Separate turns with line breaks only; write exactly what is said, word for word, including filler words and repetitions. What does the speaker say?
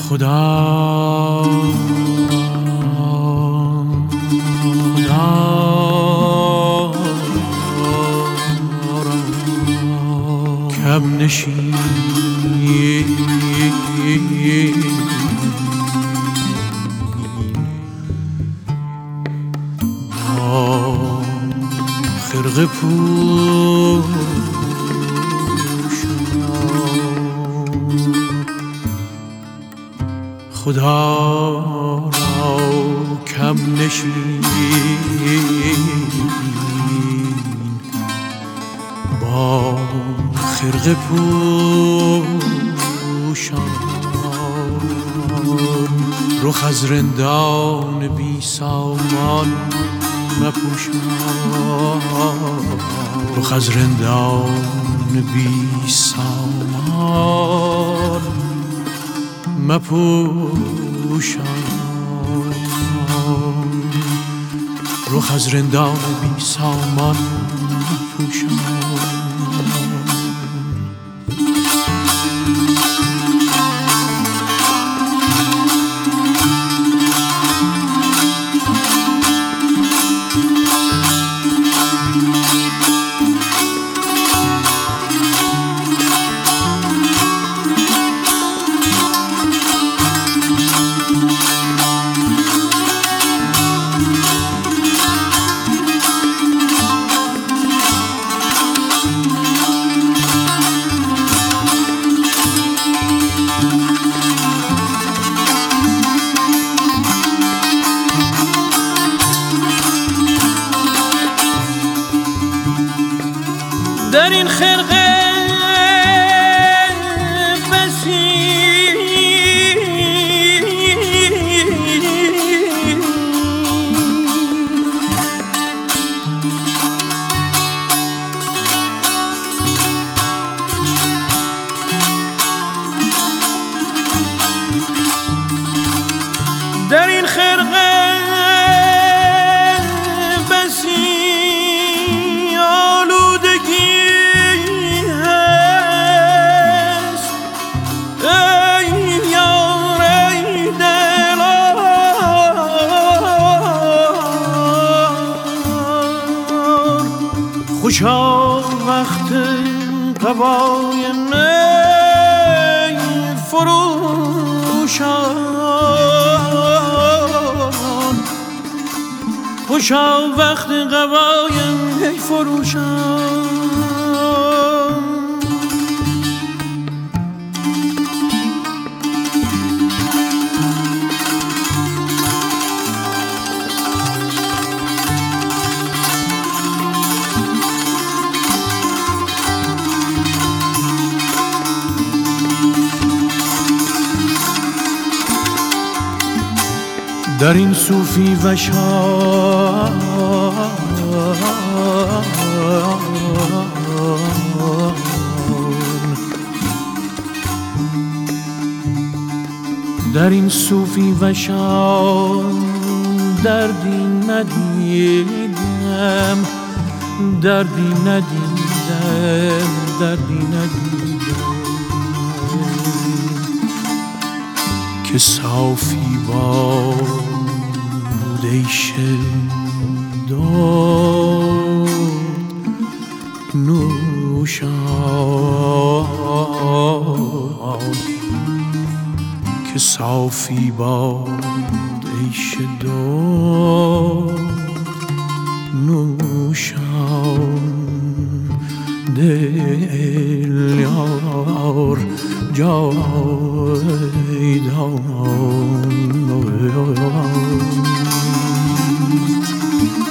خدا خدا کم نشین با خرقه پوش خدا را کم نشین با خرقه پوشان رخ از رندان بی سامان مپوشان رخ از رندان بی سامان مپوشان رخ از رندان بی سامان مپوشان.
در این خرقه بسی در این خرقه خوشا وقت قبای می فروشان خوشا وقت قبای می فروشان
در این صوفی و شان در این صوفی و شان دردی ندیدم دردی ندیدم دردی ندیدم که صافی باد داد نوشان که صافی باد عیش داد نوشان دل یار جاودان